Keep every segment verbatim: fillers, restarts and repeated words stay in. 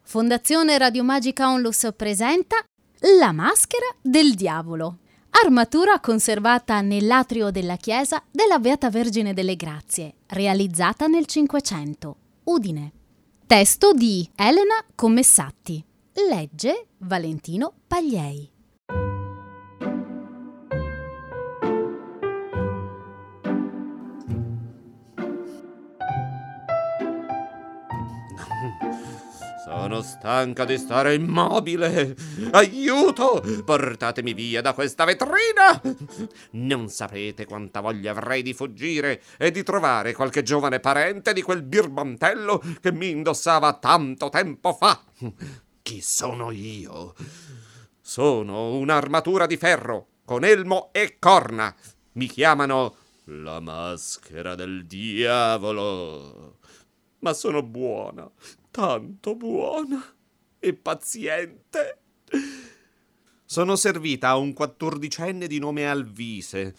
Fondazione Radiomagica Onlus presenta La maschera del diavolo. Armatura conservata nell'atrio della chiesa della Beata Vergine delle Grazie, realizzata nel Cinquecento, Udine. Testo di Elena Commessatti. Legge Valentino Pagliei. Sono stanca di stare immobile. Aiuto! Portatemi via da questa vetrina! Non sapete quanta voglia avrei di fuggire e di trovare qualche giovane parente di quel birbantello che mi indossava tanto tempo fa. Chi sono io? Sono un'armatura di ferro, con elmo e corna. Mi chiamano la maschera del diavolo. Ma sono buona, tanto buona e paziente. Sono servita a un quattordicenne di nome Alvise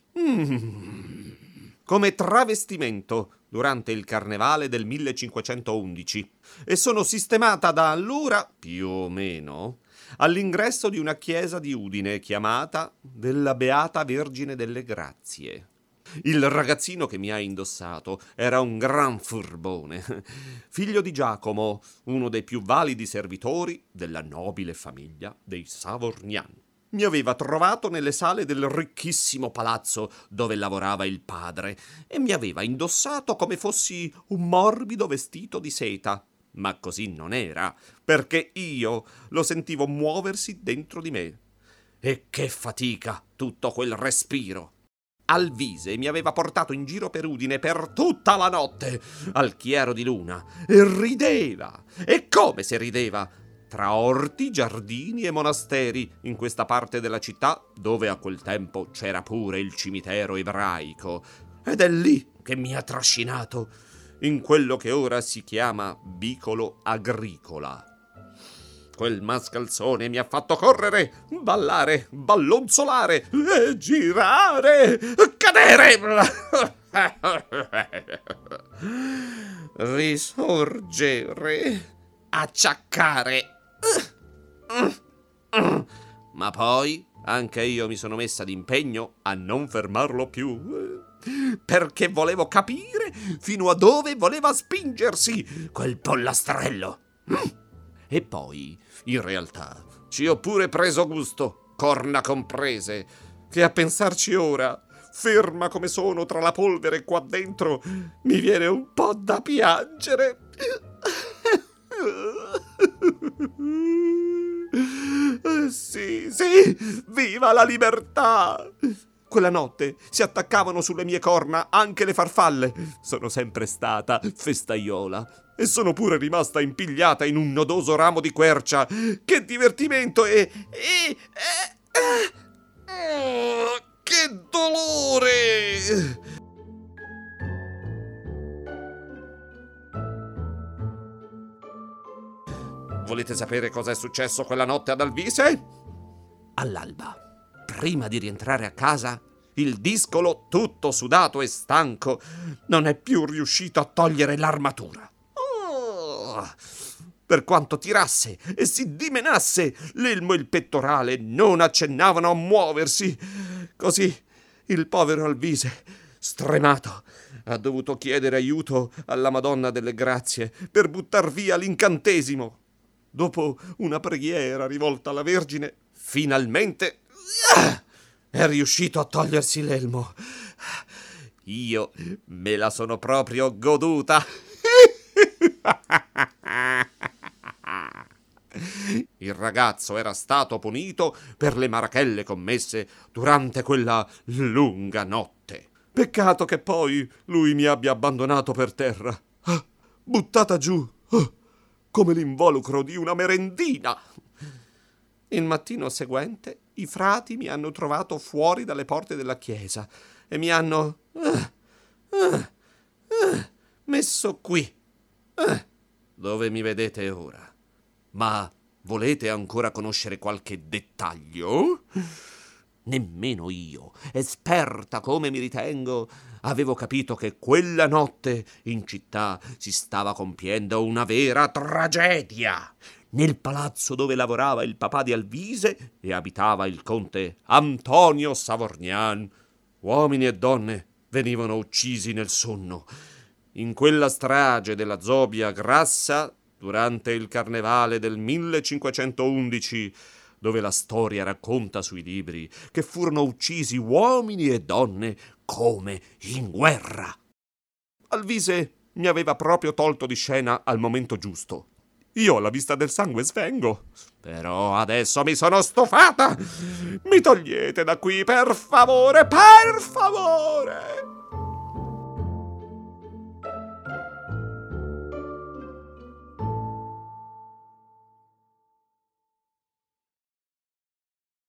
mm. come travestimento durante il carnevale del millecinquecentoundici e sono sistemata da allora, più o meno, all'ingresso di una chiesa di Udine chiamata della Beata Vergine delle Grazie. Il ragazzino che mi ha indossato era un gran furbone, figlio di Giacomo, uno dei più validi servitori della nobile famiglia dei Savorgnan. Mi aveva trovato nelle sale del ricchissimo palazzo dove lavorava il padre e mi aveva indossato come fossi un morbido vestito di seta. Ma così non era, perché io lo sentivo muoversi dentro di me. E che fatica tutto quel respiro! Alvise mi aveva portato in giro per Udine per tutta la notte, al chiaro di luna, e rideva. E come se rideva! Tra orti, giardini e monasteri, in questa parte della città, dove a quel tempo c'era pure il cimitero ebraico. Ed è lì che mi ha trascinato, in quello che ora si chiama Vicolo Agricola. Quel mascalzone mi ha fatto correre, ballare, ballonzolare, e girare, cadere, risorgere, acciaccare. Ma poi anche io mi sono messa d'impegno a non fermarlo più, perché volevo capire fino a dove voleva spingersi quel pollastrello. E poi, in realtà, ci ho pure preso gusto, corna comprese, che a pensarci ora, ferma come sono tra la polvere qua dentro, mi viene un po' da piangere. Sì, sì, viva la libertà! Quella notte si attaccavano sulle mie corna anche le farfalle. Sono sempre stata festaiola. E sono pure rimasta impigliata in un nodoso ramo di quercia. Che divertimento e... e, e, e oh, che dolore! Volete sapere cosa è successo quella notte ad Alvise? All'alba, prima di rientrare a casa, il discolo, tutto sudato e stanco, non è più riuscito a togliere l'armatura. Per quanto tirasse e si dimenasse, l'elmo e il pettorale non accennavano a muoversi. Così il povero Alvise, stremato, ha dovuto chiedere aiuto alla Madonna delle Grazie per buttar via l'incantesimo. Dopo una preghiera rivolta alla Vergine, finalmente è riuscito a togliersi l'elmo. Io me la sono proprio goduta. Il ragazzo era stato punito per le marachelle commesse durante quella lunga notte. Peccato che poi lui mi abbia abbandonato per terra, ah, buttata giù, ah, come l'involucro di una merendina. Il mattino seguente i frati mi hanno trovato fuori dalle porte della chiesa e mi hanno ah, ah, ah, messo qui, ah, dove mi vedete ora. Ma volete ancora conoscere qualche dettaglio? Nemmeno io, esperta come mi ritengo, avevo capito che quella notte in città si stava compiendo una vera tragedia. Nel palazzo dove lavorava il papà di Alvise e abitava il conte Antonio Savorgnan, uomini e donne venivano uccisi nel sonno. In quella strage della Zobbia Grassa, durante il carnevale del millecinquecentoundici, dove la storia racconta sui libri che furono uccisi uomini e donne come in guerra. Alvise mi aveva proprio tolto di scena al momento giusto. Io alla vista del sangue svengo. Però adesso mi sono stufata. Mi togliete da qui, per favore, per favore.